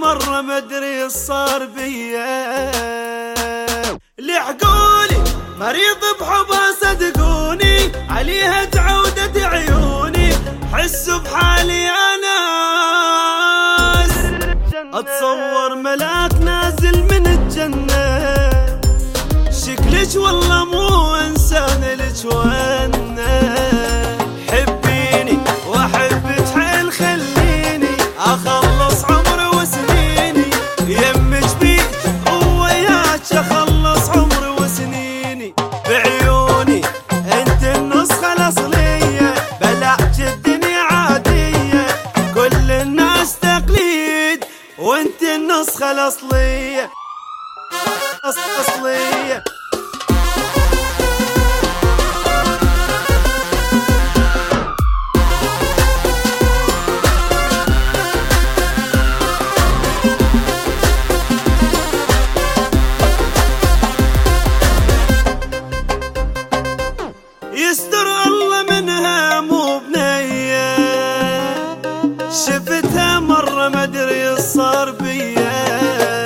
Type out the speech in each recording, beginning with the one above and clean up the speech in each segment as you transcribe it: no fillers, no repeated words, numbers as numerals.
مرة مدري الصار بيا، لحقولي مريض بحبها صدقوني، عليها تعودت عيوني، حسوا بحالي يا ناس، اتصور ملاك نازل من الجنة، شكلك والله مو انسان لك وانا، حبيني واحبك حيل خليني، اخلص عمري وسنيني، يمك بيك وياك اخلص عمري وسنيني، بعيوني انت النسخة الاصلية، بلعت الدنيا عادية، كل الناس تقليد وانت النسخة الاصلية أصلية. يستر الله منها مو بنية، شفتها مرة مدري الصار بيا،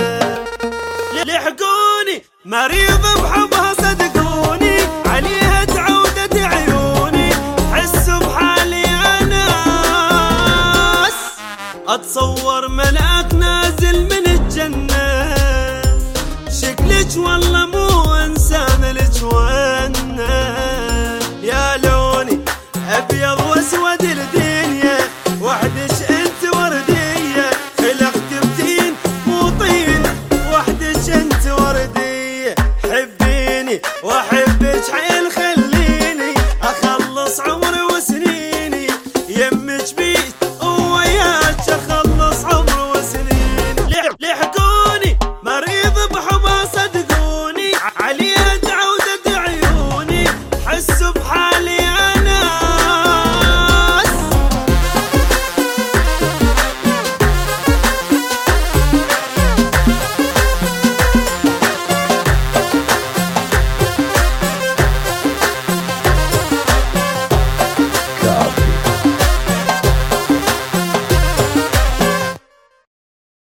لحقوني مريض بحبها صدقوني، عليها تعودت عيوني، حسوا بحالي يا ناس، اتصور ملاك نازل من الجنة، شكلك والله مو انسان لك وانا، يا لوني ابيض واسود الدنيا، وحدش انت وردية، خلقت بتين مو طين، وحدش انت وردية، حبيني واحب